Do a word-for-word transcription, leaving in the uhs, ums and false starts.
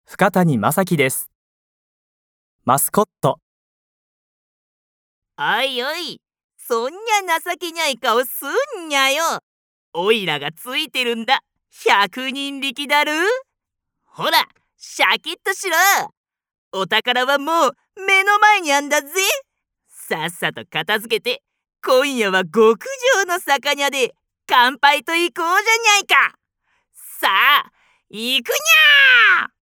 深谷正樹です。マスコット。 おいおい、そんにゃ情けない顔すんにゃよ。おいらがついてるんだ。百人力だる。ほら、シャキッとしろ。お宝はもう目の前にあんだぜ。さっさと片付けて、今夜は極上の魚で乾杯といこうじゃにゃいか。さあ、行くにゃー。